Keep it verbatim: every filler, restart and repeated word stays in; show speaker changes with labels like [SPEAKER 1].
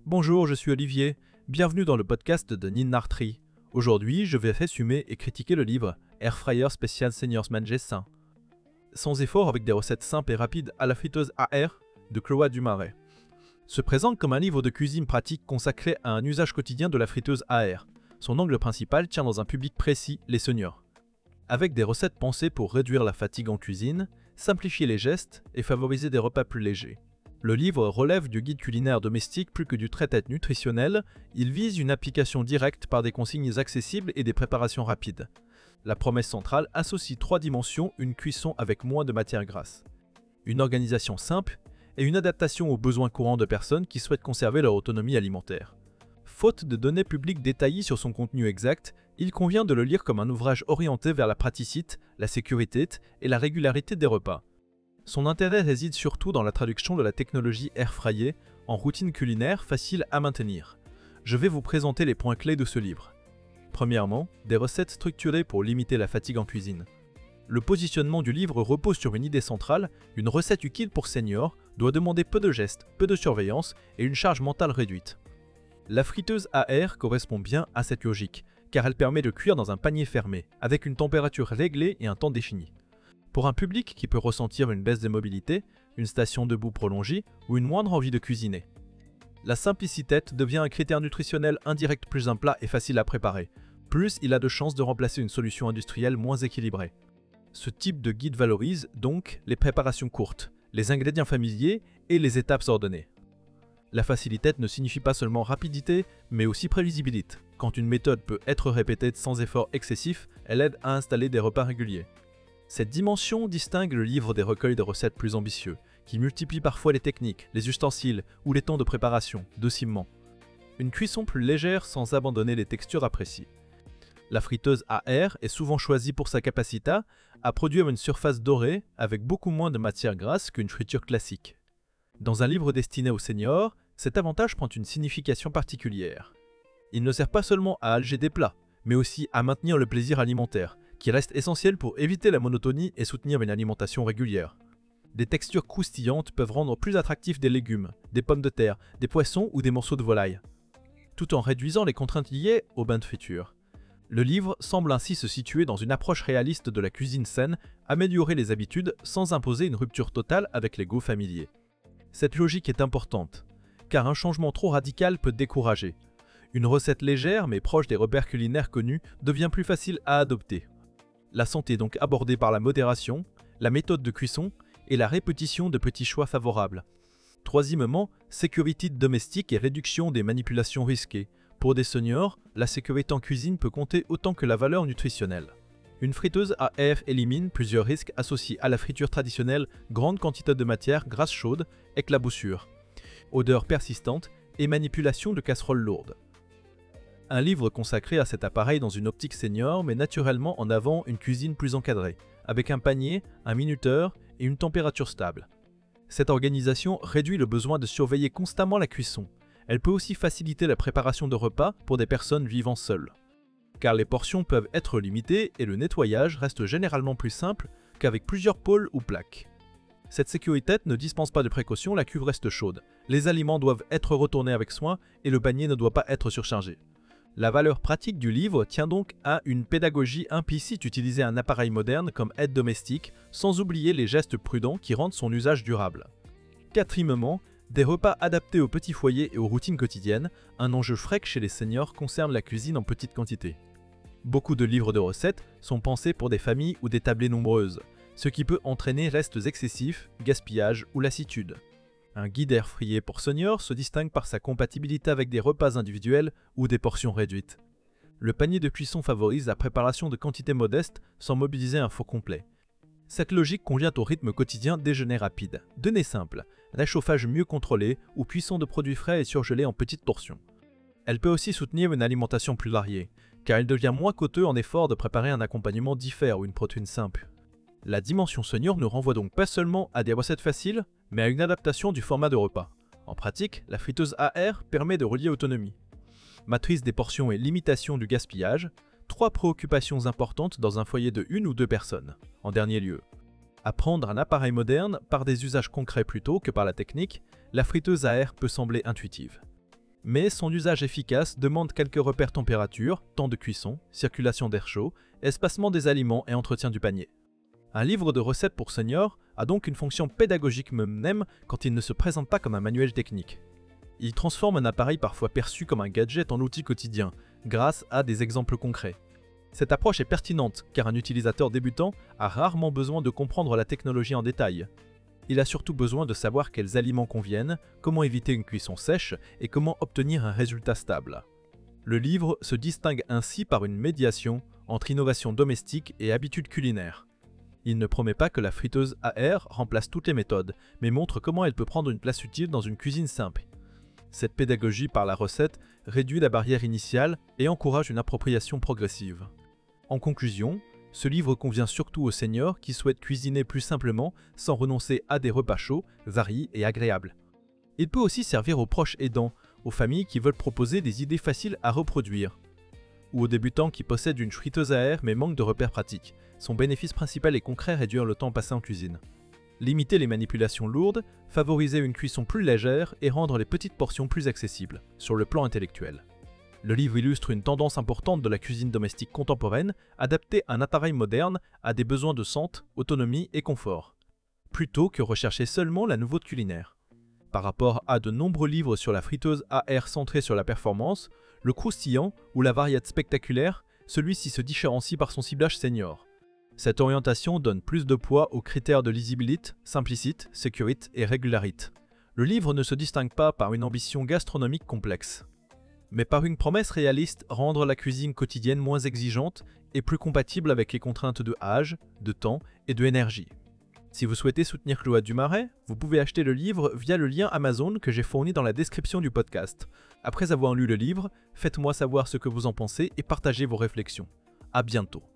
[SPEAKER 1] Bonjour, je suis Olivier. Bienvenue dans le podcast de Ninartri. Aujourd'hui, je vais résumer et critiquer le livre Air Fryer Special Seniors Manger Sain. Sans effort, avec des recettes simples et rapides à la friteuse à air de Chloé Dumaret. Se présente comme un livre de cuisine pratique consacré à un usage quotidien de la friteuse à air. Son angle principal tient dans un public précis, les seniors. Avec des recettes pensées pour réduire la fatigue en cuisine, simplifier les gestes et favoriser des repas plus légers. Le livre relève du guide culinaire domestique plus que du traité nutritionnel, il vise une application directe par des consignes accessibles et des préparations rapides. La promesse centrale associe trois dimensions, une cuisson avec moins de matière grasse, une organisation simple et une adaptation aux besoins courants de personnes qui souhaitent conserver leur autonomie alimentaire. Faute de données publiques détaillées sur son contenu exact, il convient de le lire comme un ouvrage orienté vers la praticité, la sécurité et la régularité des repas. Son intérêt réside surtout dans la traduction de la technologie air fryer en routine culinaire facile à maintenir. Je vais vous présenter les points clés de ce livre. Premièrement, des recettes structurées pour limiter la fatigue en cuisine. Le positionnement du livre repose sur une idée centrale, une recette utile pour seniors doit demander peu de gestes, peu de surveillance et une charge mentale réduite. La friteuse à air correspond bien à cette logique, car elle permet de cuire dans un panier fermé, avec une température réglée et un temps défini. Pour un public qui peut ressentir une baisse de mobilité, une station debout prolongée ou une moindre envie de cuisiner. La simplicité devient un critère nutritionnel indirect plus un plat et facile à préparer, plus il a de chances de remplacer une solution industrielle moins équilibrée. Ce type de guide valorise donc les préparations courtes, les ingrédients familiers et les étapes ordonnées. La facilité ne signifie pas seulement rapidité, mais aussi prévisibilité. Quand une méthode peut être répétée sans effort excessif, elle aide à installer des repas réguliers. Cette dimension distingue le livre des recueils de recettes plus ambitieux, qui multiplient parfois les techniques, les ustensiles ou les temps de préparation, docillement. Une cuisson plus légère sans abandonner les textures appréciées. La friteuse à air est souvent choisie pour sa capacité à produire une surface dorée avec beaucoup moins de matière grasse qu'une friture classique. Dans un livre destiné aux seniors, cet avantage prend une signification particulière. Il ne sert pas seulement à alléger des plats, mais aussi à maintenir le plaisir alimentaire, qui reste essentiel pour éviter la monotonie et soutenir une alimentation régulière. Des textures croustillantes peuvent rendre plus attractifs des légumes, des pommes de terre, des poissons ou des morceaux de volaille, tout en réduisant les contraintes liées au bain de friture. Le livre semble ainsi se situer dans une approche réaliste de la cuisine saine, améliorer les habitudes sans imposer une rupture totale avec les goûts familiers. Cette logique est importante, car un changement trop radical peut décourager. Une recette légère mais proche des repères culinaires connus devient plus facile à adopter. La santé est donc abordée par la modération, la méthode de cuisson et la répétition de petits choix favorables. Troisièmement, sécurité domestique et réduction des manipulations risquées. Pour des seniors, la sécurité en cuisine peut compter autant que la valeur nutritionnelle. Une friteuse à air élimine plusieurs risques associés à la friture traditionnelle, grande quantité de matière grasse chaude, éclaboussure, odeur persistante et manipulation de casseroles lourdes. Un livre consacré à cet appareil dans une optique senior met naturellement en avant une cuisine plus encadrée, avec un panier, un minuteur et une température stable. Cette organisation réduit le besoin de surveiller constamment la cuisson. Elle peut aussi faciliter la préparation de repas pour des personnes vivant seules. Car les portions peuvent être limitées et le nettoyage reste généralement plus simple qu'avec plusieurs pôles ou plaques. Cette sécurité ne dispense pas de précautions, la cuve reste chaude. Les aliments doivent être retournés avec soin et le panier ne doit pas être surchargé. La valeur pratique du livre tient donc à une pédagogie implicite utiliser un appareil moderne comme aide domestique, sans oublier les gestes prudents qui rendent son usage durable. Quatrièmement, des repas adaptés aux petits foyers et aux routines quotidiennes, un enjeu fréquent chez les seniors concerne la cuisine en petite quantité. Beaucoup de livres de recettes sont pensés pour des familles ou des tablées nombreuses, ce qui peut entraîner restes excessifs, gaspillage ou lassitude. Un guide air fryer pour seniors se distingue par sa compatibilité avec des repas individuels ou des portions réduites. Le panier de cuisson favorise la préparation de quantités modestes sans mobiliser un four complet. Cette logique convient au rythme quotidien déjeuner rapide. Données simples, réchauffage mieux contrôlé ou cuisson de produits frais et surgelés en petites portions. Elle peut aussi soutenir une alimentation plus variée, car il devient moins coûteux en effort de préparer un accompagnement différent ou une protéine simple. La dimension senior ne renvoie donc pas seulement à des recettes faciles, mais à une adaptation du format de repas. En pratique, la friteuse à air permet de relier autonomie. Matrice des portions et limitation du gaspillage, trois préoccupations importantes dans un foyer de une ou deux personnes. En dernier lieu, apprendre un appareil moderne par des usages concrets plutôt que par la technique, la friteuse à air peut sembler intuitive. mais son usage efficace demande quelques repères température, temps de cuisson, circulation d'air chaud, espacement des aliments et entretien du panier. Un livre de recettes pour seniors a donc une fonction pédagogique même quand il ne se présente pas comme un manuel technique. Il transforme un appareil parfois perçu comme un gadget en outil quotidien, grâce à des exemples concrets. Cette approche est pertinente car un utilisateur débutant a rarement besoin de comprendre la technologie en détail. Il a surtout besoin de savoir quels aliments conviennent, comment éviter une cuisson sèche et comment obtenir un résultat stable. Le livre se distingue ainsi par une médiation entre innovation domestique et habitudes culinaires. Il ne promet pas que la friteuse à air remplace toutes les méthodes, mais montre comment elle peut prendre une place utile dans une cuisine simple. Cette pédagogie par la recette réduit la barrière initiale et encourage une appropriation progressive. En conclusion, ce livre convient surtout aux seniors qui souhaitent cuisiner plus simplement sans renoncer à des repas chauds, variés et agréables. Il peut aussi servir aux proches aidants, aux familles qui veulent proposer des idées faciles à reproduire, ou aux débutants qui possèdent une friteuse à air mais manquent de repères pratiques. Son bénéfice principal est concret, réduire le temps passé en cuisine. Limiter les manipulations lourdes, favoriser une cuisson plus légère et rendre les petites portions plus accessibles, sur le plan intellectuel. Le livre illustre une tendance importante de la cuisine domestique contemporaine, adapter un appareil moderne à des besoins de santé, autonomie et confort, plutôt que rechercher seulement la nouveauté culinaire. Par rapport à de nombreux livres sur la friteuse à air centrée sur la performance, le croustillant ou la variette spectaculaire, celui-ci se différencie par son ciblage senior. Cette orientation donne plus de poids aux critères de lisibilité, simplicité, sécurité et régularité. Le livre ne se distingue pas par une ambition gastronomique complexe, mais par une promesse réaliste rendre la cuisine quotidienne moins exigeante et plus compatible avec les contraintes de âge, de temps et de énergie. Si vous souhaitez soutenir Chloé Dumaret, vous pouvez acheter le livre via le lien Amazon que j'ai fourni dans la description du podcast. Après avoir lu le livre, faites-moi savoir ce que vous en pensez et partagez vos réflexions. À bientôt.